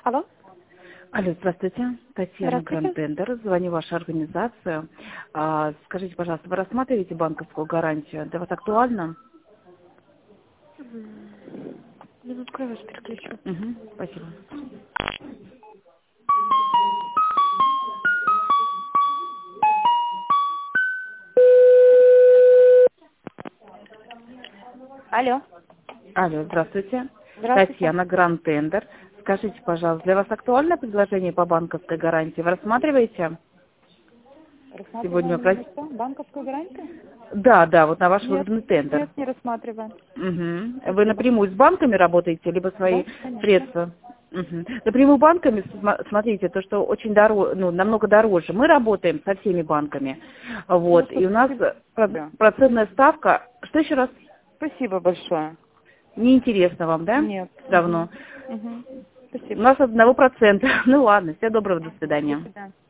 Алло? Алло, здравствуйте. Татьяна Здравствуйте. Грантендер. Звоню в вашу организацию. Скажите, пожалуйста, вы рассматриваете банковскую гарантию? Для вас актуально? Минутку, я вас переключу. Угу, спасибо. Алло. Алло, здравствуйте. Здравствуйте. Татьяна Грантендер. Скажите, пожалуйста, для вас актуально предложение по банковской гарантии? Вы рассматриваете? Сегодня Рассматриваем на что? Банковскую гарантию? Да, вот на ваш Нет, выгодный тендер. нет, не рассматриваем. Угу. Вы Спасибо. напрямую с банками работаете, либо свои Да, конечно. средства? Угу. Напрямую банками, смотрите, то, что очень дороже, намного дороже. Мы работаем со всеми банками. Вот. Хорошо, И у нас спасибо. процентная ставка. Что еще раз? Спасибо большое. Неинтересно вам, да? Нет. Давно. Угу. У Спасибо. нас 1%. Ну ладно, всего доброго, до До свидания. свидания.